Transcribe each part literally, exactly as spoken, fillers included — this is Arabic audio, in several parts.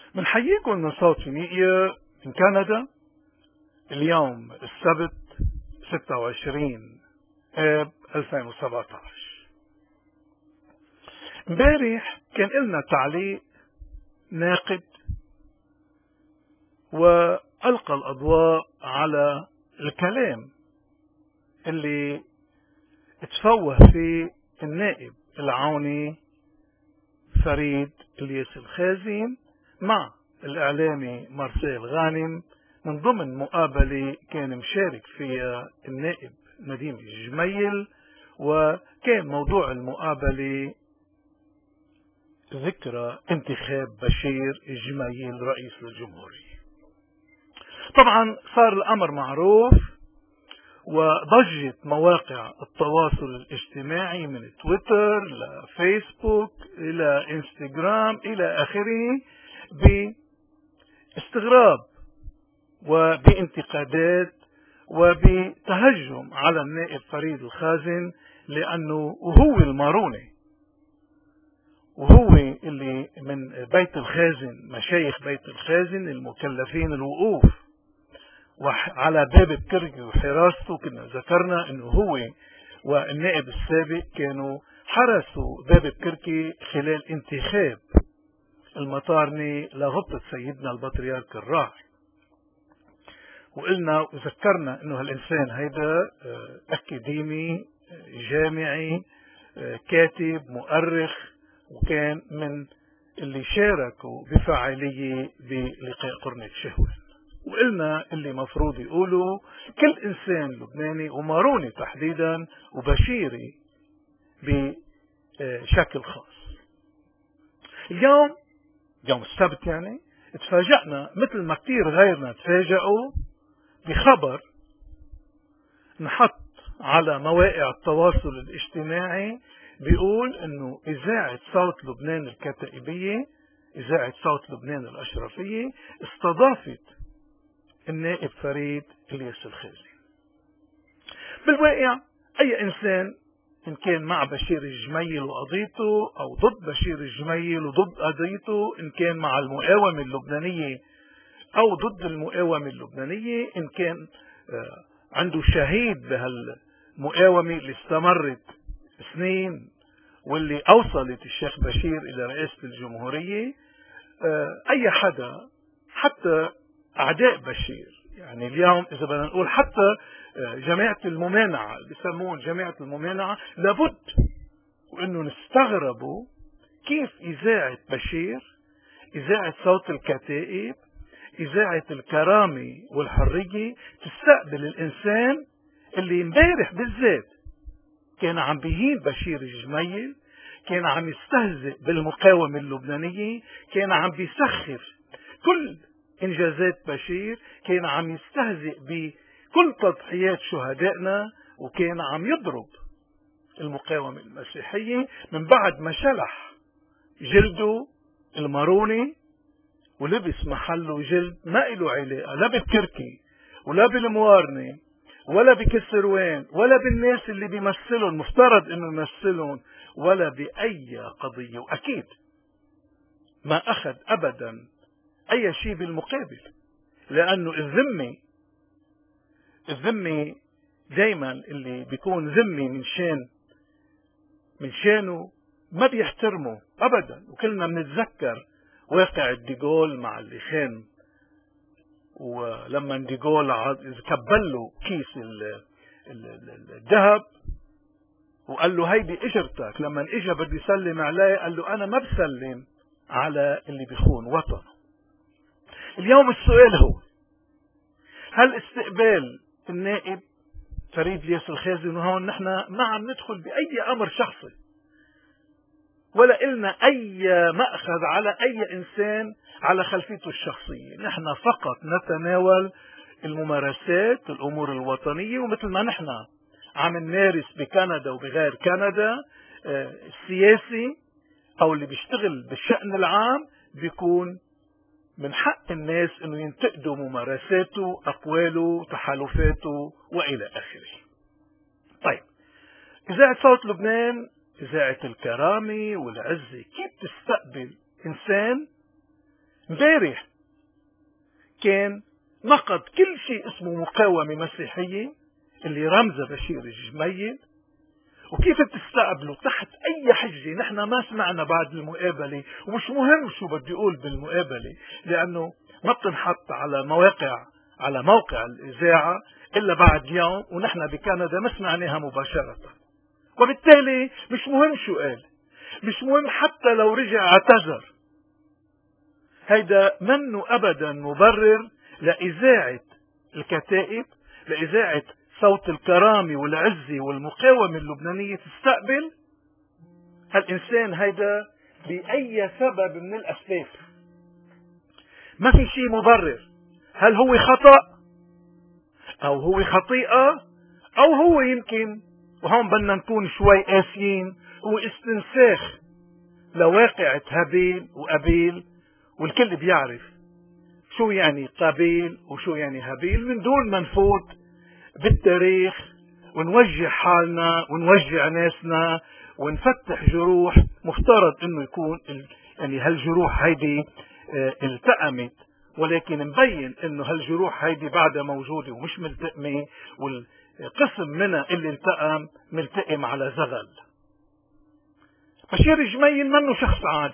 بنحييكم من صوت فينيقيا من كندا. اليوم السبت ستة وعشرين آب ألفين وسبعة عشر. امبارح كان لنا تعليق ناقد وألقى الأضواء على الكلام اللي اتفوه فيه النائب العوني فريد الياس الخازن مع الإعلامي مارسيل غانم من ضمن مقابلة كان مشارك فيها النائب نديم الجميل، وكان موضوع المقابلة ذكرى انتخاب بشير الجميل رئيس الجمهورية. طبعا صار الأمر معروف وضجت مواقع التواصل الاجتماعي من تويتر لفيسبوك إلى انستغرام إلى آخره باستغراب وبانتقادات وبتهجم على النائب فريد الخازن، لأنه وهو الماروني وهو اللي من بيت الخازن، مشايخ بيت الخازن المكلفين الوقوف وعلى باب بكركي وحراسته. كنا ذكرنا انه هو والنائب السابق كانوا حرسوا باب بكركي خلال انتخاب المطارني لغبطة سيدنا البطريرك الراعي، وقلنا وذكرنا انه هالانسان هيدا اكاديمي جامعي كاتب مؤرخ، وكان من اللي شاركوا بفعالية بلقاء قرنة شهوة. وقلنا اللي مفروض يقولوا كل انسان لبناني وماروني تحديدا وبشيري بشكل خاص. اليوم يوم السبت يعني اتفاجأنا مثل ما كتير غيرنا تفاجأوا بخبر نحط على مواقع التواصل الاجتماعي بيقول انه اذاعة صوت لبنان الكتائبية، اذاعة صوت لبنان الاشرفية، استضافت النائب فريد الياس الخازن. بالواقع اي انسان ان كان مع بشير الجميل وقضيته او ضد بشير الجميل وضد قضيته، ان كان مع المقاومة اللبنانية او ضد المقاومة اللبنانية، ان كان عنده شهيد بهالمقاومة اللي استمرت سنين واللي اوصلت الشيخ بشير الى رئاسة الجمهورية، اي حدا حتى اعداء بشير، يعني اليوم اذا بدنا نقول حتى جماعة الممانعة اللي بيسمون جماعة الممانعة، لابد وانه نستغربوا كيف اذاعة بشير، اذاعة صوت الكتائب، اذاعة الكرامة والحرية تستقبل الانسان اللي امبارح بالذات كان عم بيهين بشير الجميل، كان عم يستهزئ بالمقاومة اللبنانية، كان عم بيسخر كل انجازات بشير، كان عم يستهزئ بكل تضحيات شهدائنا، وكان عم يضرب المقاومة المسيحية من بعد ما شلح جلده الماروني ولبس محله جلد ما له علاقة لا بالكركي ولا بالموارنة ولا بكسروان ولا بالناس اللي بيمثلون مفترض انه يمثلون ولا بأي قضية، واكيد ما اخذ ابدا اي شيء بالمقابل، لانه الذمة الذمة دايما اللي بيكون ذمي من شان من شانه ما بيحترمه ابدا. وكلنا بنتذكر واقع الديغول مع اللي خان، ولما ديغول كبل له كيس الذهب وقال له هيدي اجرتك، لما اجى بده يسلم عليه قال له انا ما بسلم على اللي بيخون وطنه. اليوم السؤال هو هل استقبال النائب فريد الياس الخازن، وهون نحن ما عم ندخل بأي أمر شخصي ولا إلنا أي مأخذ على أي إنسان على خلفيته الشخصية، نحن فقط نتناول الممارسات الأمور الوطنية، ومثل ما نحن عم نمارس بكندا وبغير كندا السياسي أو اللي بيشتغل بالشأن العام بيكون من حق الناس انه ينتقدوا ممارساته، اقواله، تحالفاته والى اخره. طيب اذاعة صوت لبنان، اذاعة الكرامة والعزة، كيف تستقبل انسان امبارح كان نقد كل شيء اسمه مقاومة مسيحية اللي رمزها بشير الجميل، وكيف بتستقبلوا تحت اي حجة. نحن ما سمعنا بعد المقابلة، ومش مهم شو بدي اقول بالمقابلة، لانه ما بتنحط على مواقع على موقع الاذاعة الا بعد يوم، ونحن بكندا ما سمعناها مباشرة، وبالتالي مش مهم شو قال، مش مهم حتى لو رجع اعتذر. هيدا منه ابدا مبرر لإذاعة الكتائب، لإذاعة صوت الكرامة والعزة والمقاومة اللبنانية تستقبل هالإنسان هيدا بأي سبب من الأسباب. ما في شيء مبرر. هل هو خطأ أو هو خطيئة أو هو يمكن، وهون بدنا نكون شوي قاسيين، هو استنساخ لواقعة هابيل وأبيل، والكل بيعرف شو يعني قابيل وشو يعني هابيل من دون ما نفوت بالتاريخ ونوجع حالنا ونوجع ناسنا ونفتح جروح مفترض انه يكون يعني هالجروح هيدي اه التأمت، ولكن مبين انه هالجروح هيدي بعدها موجودة ومش ملتئمة، والقسم منها اللي التأم ملتئم على زغل. بشير الجميل منه شخص عادي،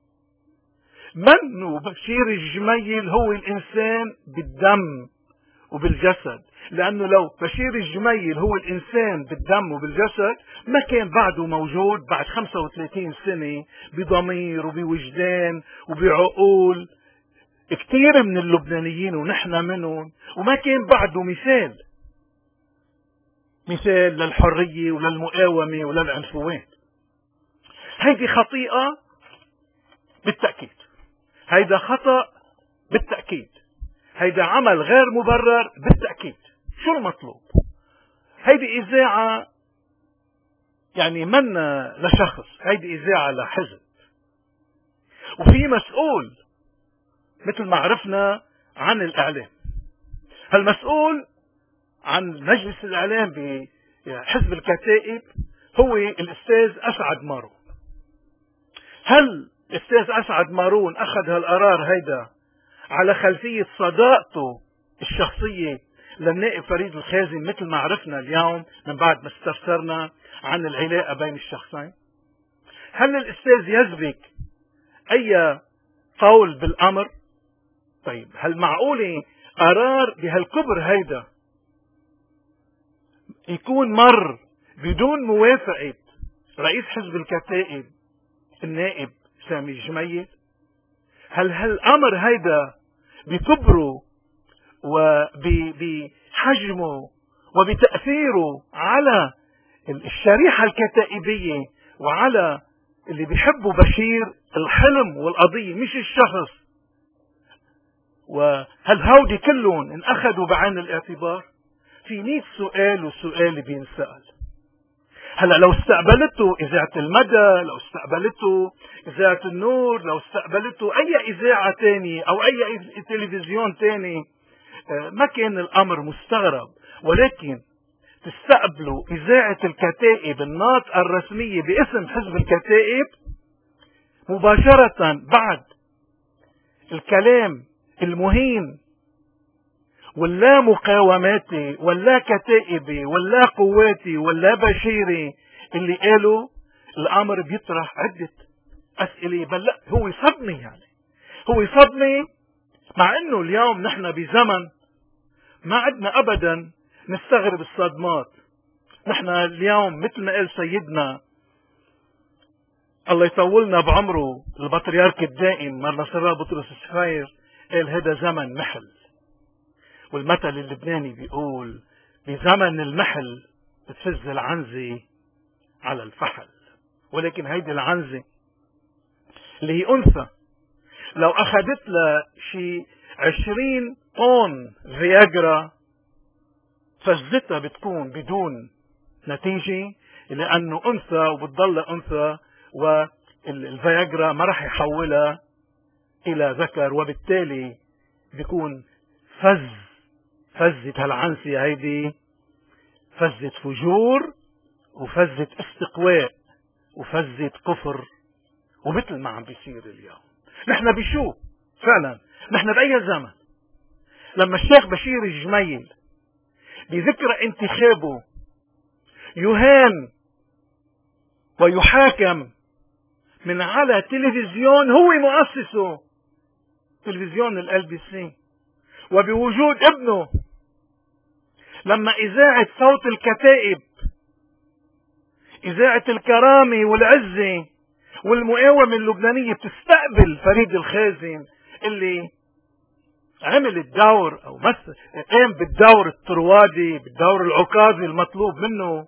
منه بشير الجميل هو الإنسان بالدم وبالجسد، لأنه لو بشير الجميل هو الإنسان بالدم وبالجسد ما كان بعده موجود بعد خمسة وثلاثين سنة بضمير وبوجدان وبعقول كثير من اللبنانيين ونحن منهم، وما كان بعده مثال مثال للحرية وللمقاومة وللعنفوان. هيدي خطيئة بالتأكيد، هيدا خطأ بالتأكيد، هيدا عمل غير مبرر بالتأكيد. شو المطلوب؟ هيدي إذاعة يعني منا لشخص، هيدي إذاعة لحزب، وفي مسؤول مثل ما عرفنا عن الإعلام. هالمسؤول عن مجلس الإعلام بحزب الكتائب هو الأستاذ أسعد مارون. هل الأستاذ أسعد مارون أخذ هالقرار هيدا على خلفية صداقته الشخصية للنائب فريد الخازن مثل ما عرفنا اليوم من بعد ما استفسرنا عن العلاقة بين الشخصين؟ هل الأستاذ يسبق أي قول بالأمر؟ طيب هل معقولة قرار بهالكبر هيدا يكون مر بدون موافقة رئيس حزب الكتائب النائب سامي الجميل؟ هل هالأمر هيدا بكبره وبحجمه وبتأثيره على الشريحة الكتائبية وعلى اللي بيحبوا بشير الحلم والقضية مش الشخص، وهل هودي كلهم انأخذوا بعين الاعتبار؟ في مئة سؤال وسؤال بينسأل. هلا لو استقبلته إذاعة المدى، لو استقبلته إذاعة النور، لو استقبلته أي إذاعة تاني أو أي تلفزيون تاني ما كان الأمر مستغرب، ولكن تستقبلوا إذاعة الكتائب الناطقة الرسمية باسم حزب الكتائب مباشرة بعد الكلام المهين ولا مقاوماتي ولا كتائبي ولا قواتي ولا بشيري اللي قالوا. الأمر بيطرح عدة أسئلة، بل لا هو صدمة، يعني هو صدمة، مع انه اليوم نحن بزمن ما عدنا ابدا نستغرب الصدمات. نحن اليوم مثل ما قال سيدنا الله يطولنا بعمره البطريرك الدائم مر نصر بطرس الصغير، قال هذا زمن محل، والمثل اللبناني بيقول بزمن المحل بتفز العنزة على الفحل. ولكن هيدي العنزة اللي هي أنثى لو أخذت لها شي عشرين طن فياجرا فزتها بتكون بدون نتيجة، لأنه أنثى وبتضل أنثى، والفياجرا ما راح يحولها إلى ذكر، وبالتالي بيكون فز فزة هالعنسية هيدي فزة فجور وفزة استقواء وفزة كفر، ومثل ما عم بيصير اليوم. نحن بشو فعلا نحن بأي زمن لما الشيخ بشير الجميل بذكرى انتخابه يهان ويحاكم من على تلفزيون هو مؤسسه تلفزيون ال بي سي، وبوجود ابنه، لما إذاعة صوت الكتائب، إذاعة الكرامة والعزة والمقاومة اللبنانية بتستقبل فريد الخازن اللي عمل الدور أو مثل قام بالدور الطروادي بالدور العكاظي المطلوب منه.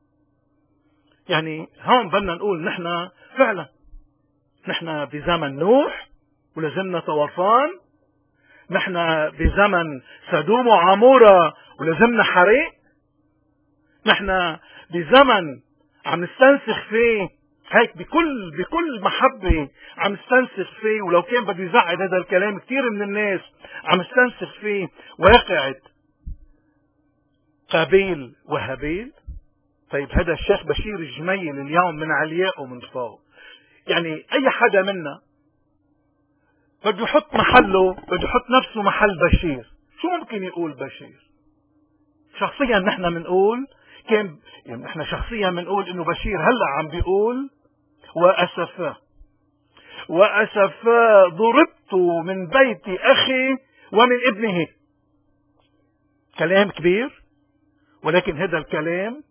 يعني هون بدنا نقول نحن فعلا نحن بزمن نوح ولازمنا طوفان، نحن بزمن سدوم وعمورة ولازمنا حريق، نحن بزمن عم نستنسخ فيه هيك بكل بكل محبة عم نستنسخ فيه، ولو كان بده يزعل هذا الكلام كثير من الناس عم نستنسخ فيه واقعة قابيل وهابيل. طيب هذا الشيخ بشير الجميل اليوم من علياء ومن فوق، يعني اي حدا منا بده يحط محله، بده يحط نفسه محل بشير، شو ممكن يقول بشير؟ شخصيا نحن بنقول كان يعني نحن شخصيا بنقول انه بشير هلا عم بيقول واسفا واسفا ضربت من بيت اخي ومن ابنه. كلام كبير، ولكن هذا الكلام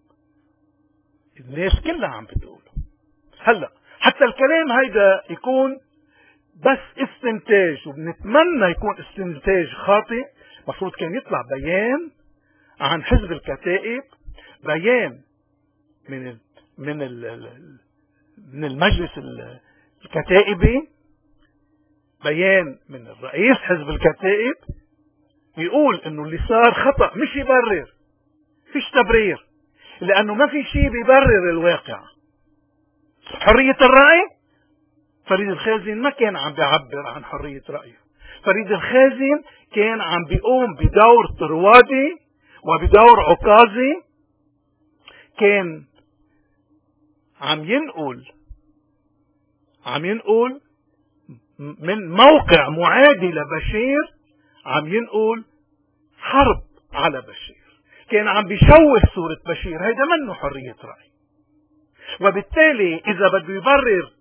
الناس كلها عم بتقوله. هلا حتى الكلام هيدا يكون بس استنتاج، وبنتمنى يكون استنتاج خاطئ. مفروض كان يطلع بيان عن حزب الكتائب، بيان من ال من ال من المجلس الكتائبي، بيان من الرئيس حزب الكتائب يقول انه اللي صار خطأ، مش يبرر، فيش تبرير، لانه ما في شيء بيبرر الواقع. حرية الرأي، فريد الخازن ما كان عم بيعبر عن حرية رأيه، فريد الخازن كان عم بيقوم بدور طروادي وبدور عكاظي، كان عم ينقل عم ينقل من موقع معادي لبشير، عم ينقل حرب على بشير، كان عم بيشوه صورة بشير. هيدا منه حرية رأي. وبالتالي إذا بده يبرر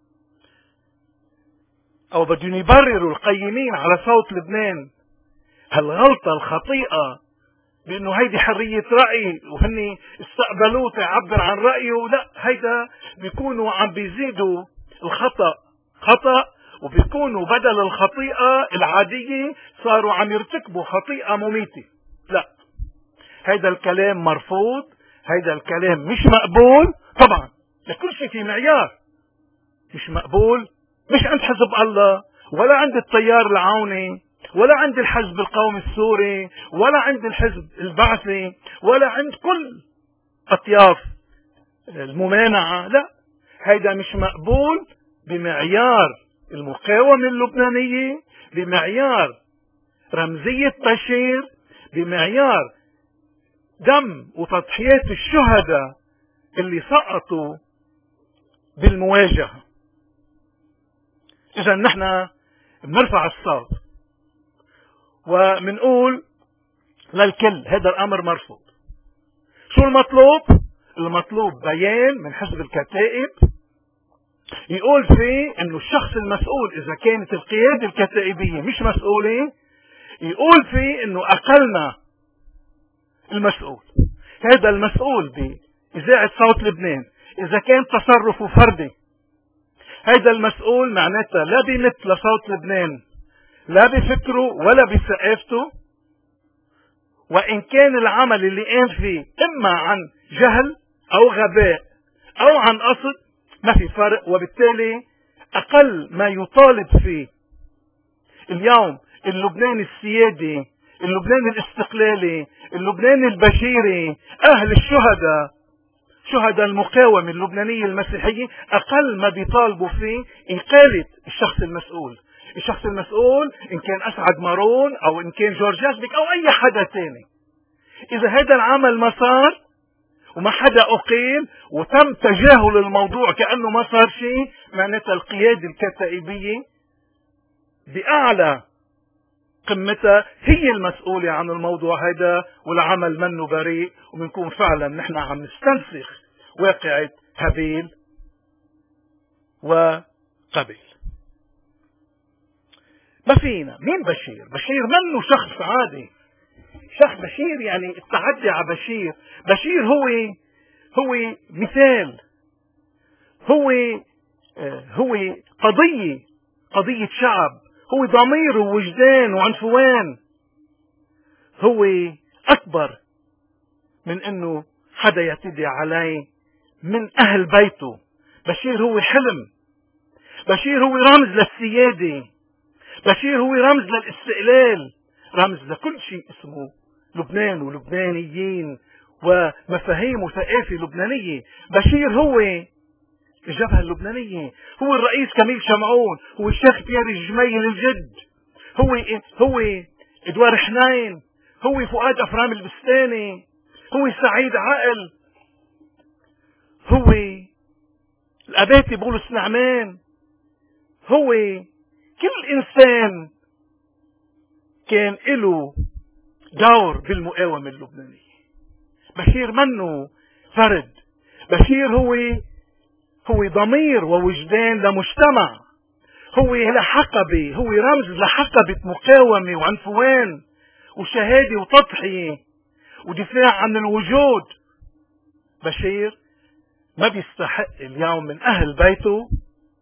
أو بدهم يبرروا القيمين على صوت لبنان هالغلطة الخطيئة بأنه هيدي حرية رأي وهني استقبلوه تعبر عن رأيه، لا، هيدا بيكونوا عم بيزيدوا الخطأ خطأ، وبيكونوا بدل الخطيئة العادية صاروا عم يرتكبوا خطيئة مميتة. لا، هيدا الكلام مرفوض، هيدا الكلام مش مقبول. طبعا لكل شيء في معيار. مش مقبول مش عند حزب الله، ولا عند التيار العوني، ولا عند الحزب القومي السوري، ولا عند الحزب البعثي، ولا عند كل أطياف الممانعة. لا، هيدا مش مقبول بمعيار المقاومة اللبنانية، بمعيار رمزية بشير، بمعيار دم وتضحيات الشهداء اللي سقطوا بالمواجهة. إذا نحن بنرفع الصوت ومنقول للكل هذا الأمر مرفوض. شو المطلوب؟ المطلوب بيان من حزب الكتائب يقول فيه انه الشخص المسؤول، اذا كانت القيادة الكتائبية مش مسؤولة، يقول فيه انه اقلنا المسؤول. هذا المسؤول بإذاعة صوت لبنان اذا كان تصرفه فردي، هذا المسؤول معناتها لا بمثل صوت لبنان، لا بفكره ولا بثقافته، وإن كان العمل اللي قام فيه إما عن جهل أو غباء أو عن قصد، ما في فرق. وبالتالي أقل ما يطالب فيه اليوم اللبنان السيادي، اللبنان الاستقلالي، اللبنان البشيري، أهل الشهداء، شهداء المقاومة اللبنانية المسيحية، أقل ما بيطالبوا فيه إقالة الشخص المسؤول. الشخص المسؤول إن كان أسعد مارون أو إن كان جورج ياسبك أو أي حدا تاني. إذا هذا العمل ما صار وما حدا أقيل وتم تجاهل الموضوع كأنه ما صار شيء، معناتها القيادة الكتائبية بأعلى قمتها هي المسؤولة عن الموضوع هذا، والعمل منه بريء، وبنكون فعلا نحن عم نستنسخ واقعة هابيل وقابيل. ما فينا. مين بشير؟ بشير منه شخص عادي. شخص بشير يعني التعدي على بشير. بشير هو هو مثال، هو هو قضية قضية شعب، هو ضمير ووجدان وعنفوان، هو أكبر من أنه حدا يعتدي عليه من أهل بيته. بشير هو حلم، بشير هو رمز للسيادة، بشير هو رمز للاستقلال، رمز لكل شيء اسمه لبنان ولبنانيين ومفاهيم وثقافة لبنانية. بشير هو الجبهة اللبنانية، هو الرئيس كميل شمعون، هو الشيخ بيير الجميل الجد، هو هو ادوار حنين، هو فؤاد افرام البستاني، هو سعيد عقل، هو الاباتي بولس نعمان، هو كل انسان كان له دور بالمقاومة اللبنانية. بشير منه فرد، بشير هو هو ضمير ووجدان لمجتمع، هو لحقبة، هو رمز لحقبة مقاومة وعنفوان وشهادة وتضحية ودفاع عن الوجود. بشير ما بيستحق اليوم من أهل بيته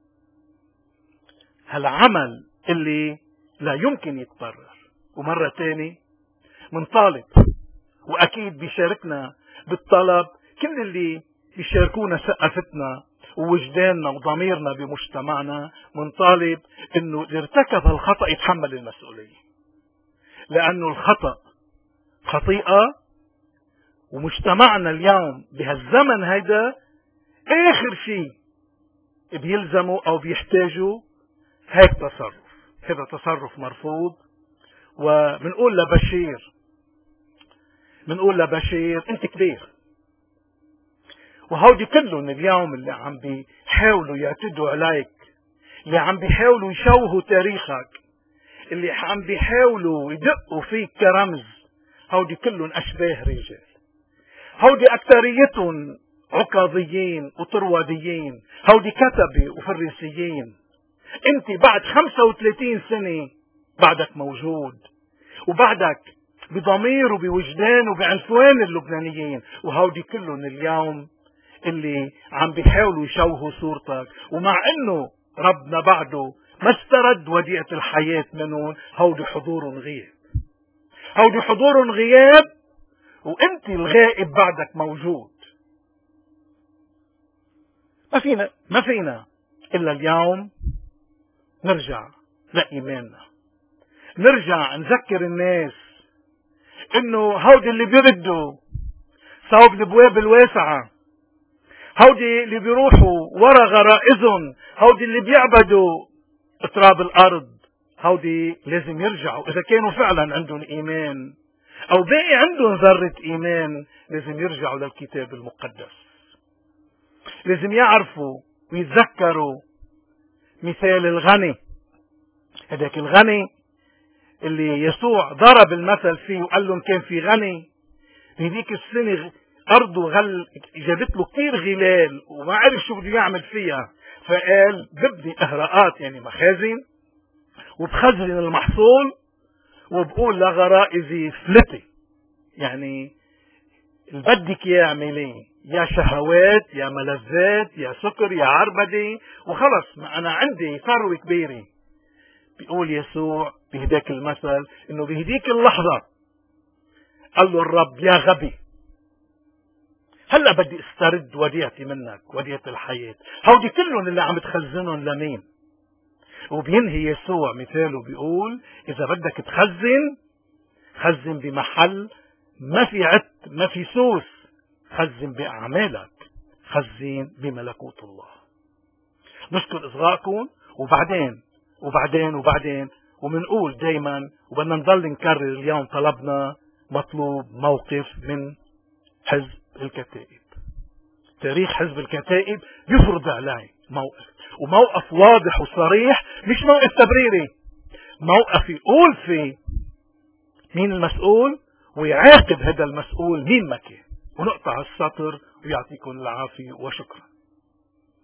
هالعمل اللي لا يمكن يتبرر. ومرة تاني منطالب، وأكيد بيشاركنا بالطلب كل اللي بيشاركونا ثقافتنا ووجداننا وضميرنا بمجتمعنا، منطالب انه اللي ارتكب الخطأ يتحمل المسؤولية، لانه الخطأ خطيئة، ومجتمعنا اليوم بهالزمن هيدا اخر شيء بيلزمه او بيحتاجه هيك تصرف. هذا تصرف مرفوض. وبنقول لبشير بنقول لبشير انت كبير. وهودي كلهم اليوم اللي عم بيحاولوا يعتدوا عليك، اللي عم بيحاولوا يشوهوا تاريخك، اللي عم بيحاولوا يدقوا فيك كرمز، هودي كلهم أشباه رجال. هودي أكثريتهم عكاظيين وطرواديين، هودي كتبة وفريسيين. انت بعد خمسة وثلاثين سنة بعدك موجود، وبعدك بضمير وبوجدان وبعنفوان اللبنانيين، وهودي كلهم اليوم اللي عم بيحاولوا يشوهوا صورتك. ومع انه ربنا بعده ما استرد وديعة الحياة منهم، هودي حضور غياب، هودي حضور غياب، وانت الغائب بعدك موجود. ما فينا ما فينا الا اليوم نرجع لإيماننا، نرجع نذكر الناس انه هودي اللي بيردوا صوب الابواب الواسعة، هودي اللي بيروحوا ورا غرائزهم، هودي اللي بيعبدوا تراب الارض، هودي لازم يرجعوا اذا كانوا فعلا عندهم ايمان او باقي عندهم ذرة ايمان، لازم يرجعوا للكتاب المقدس. لازم يعرفوا ويتذكروا مثال الغني، هذاك الغني اللي يسوع ضرب المثل فيه وقال لهم كان في غني بهديك السنة أرضه غل جابت له كثير غلال وما عرف شو بده يعمل فيها، فقال ببني إهراءات يعني مخازن وبخزن المحصول وبقول لغرائزي فلتي، يعني اللي بدك اياه اعمليه، يا شهوات يا ملذات يا سكر يا عربدة وخلص ما أنا عندي ثروة كبيرة. بيقول يسوع بهداك المثل إنه بهديك اللحظة قال له الرب يا غبي، هلا بدي استرد وديعتي منك، وديعة الحياة. هودي كلهم اللي عم تخزنهم لمين؟ وبينهي يسوع مثاله بيقول إذا بدك تخزن خزن بمحل ما في عت ما في سوس، خزن بأعمالك، خزن بملكوت الله. نشكر إصغائكم وبعدين وبعدين وبعدين ومنقول دايما وبدنا نضل نكرر اليوم طلبنا مطلوب موقف من حزب الكتائب. تاريخ حزب الكتائب يفرض عليه موقف، وموقف واضح وصريح، مش موقف تبريري، موقف يقول فيه مين المسؤول ويعاقب هذا المسؤول مين ما كان. ونقطع السطر ويعطيكم العافية وشكرا.